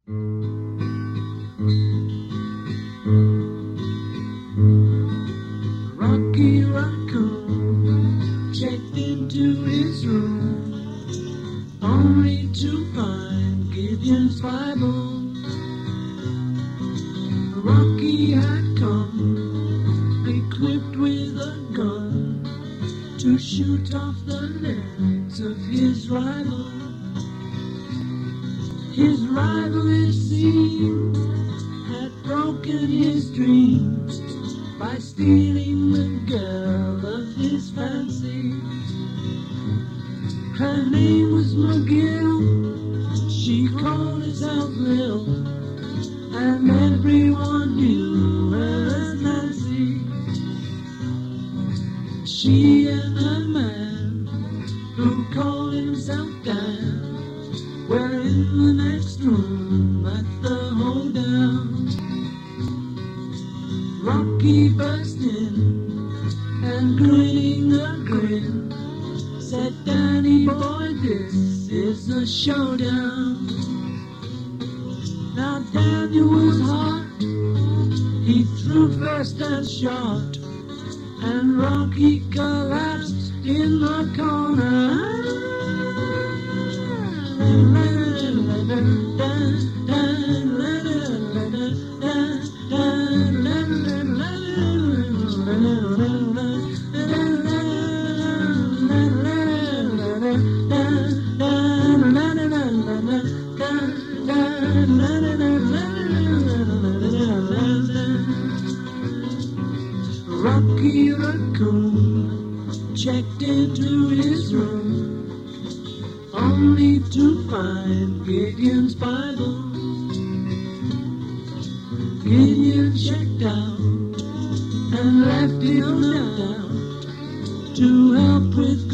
Rocky Raccoon checked into his room, only to find Gideon's Bible. Rocky had come, equipped with a gun, to shoot off the legs of his rival. His rival, it seemed, had broken his dreams by stealing the girl of his fancy. Her name was McGill, she called herself Lil, and everyone knew her as Nancy. She and a man who called himself Dan were in the next room at the hoedown. Rocky burst in and grinning a grin said, "Danny boy, this is a showdown." Now Daniel was hot, he threw first and shot, and Rocky collapsed in the corner. Rocky Raccoon checked into his room, only to find Gideon's Bible. Gideon checked out and left him no doubt to help with